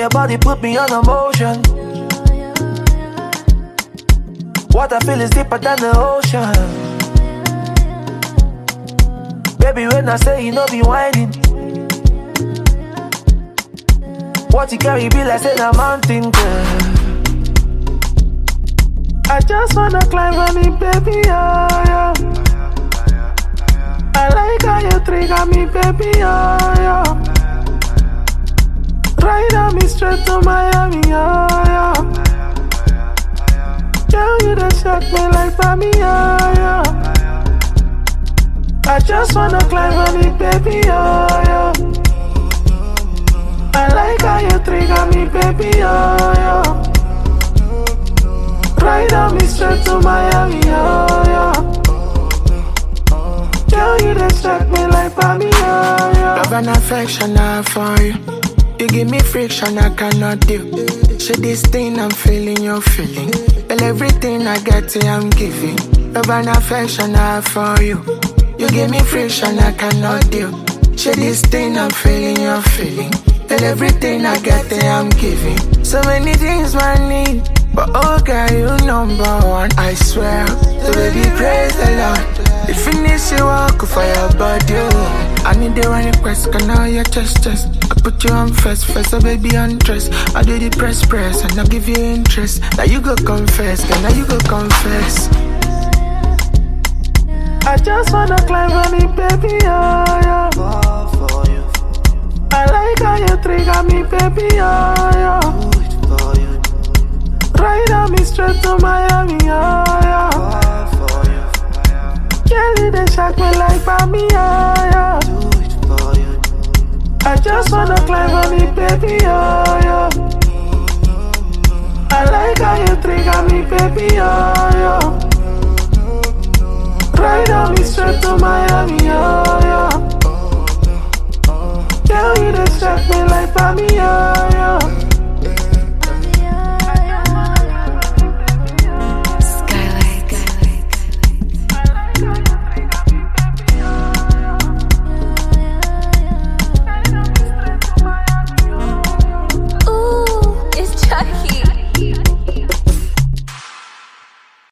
your body put me on emotion. What I feel is deeper than the ocean. Baby, when I say you know be whining, what you carry be like say a mountain, girl. I just wanna climb on it, baby, oh, yeah. I like how you trigger me, baby, oh, yeah. Ride on me straight to Miami, oh, yeah. Girl, you done shock me like mommy, oh, yeah. I just wanna climb on it, baby, oh, yeah. I like how you trigger me, baby, oh, yeah. Ride on me straight to Miami, oh, yeah. Girl, you done shock me like mommy, oh, yeah. Love and affection are for you. You give me friction I cannot do. So this thing I'm feeling, you're feeling. Well, everything I get, I'm giving. Love and affection are for you. You give me friction I cannot do. So this thing I'm feeling, you're feeling. Well, everything I get, I'm giving. So many things I need, but oh girl, you number one, I swear. So baby, praise the Lord. You finish your walk for your body, oh. I need the one request, can I your chest. I put you on first, so baby undress. I do the press, and I give you interest. Now you go confess, now you go confess. I just wanna climb on it, baby, oh, yeah. I like how you trigger me, baby, oh, yeah. Ride on me straight to Miami, oh, yeah. Girl, you done shock me like mommy, oh, yeah. I just wanna climb on it, baby, oh, yeah. I like how you trigger me, baby, oh, yeah.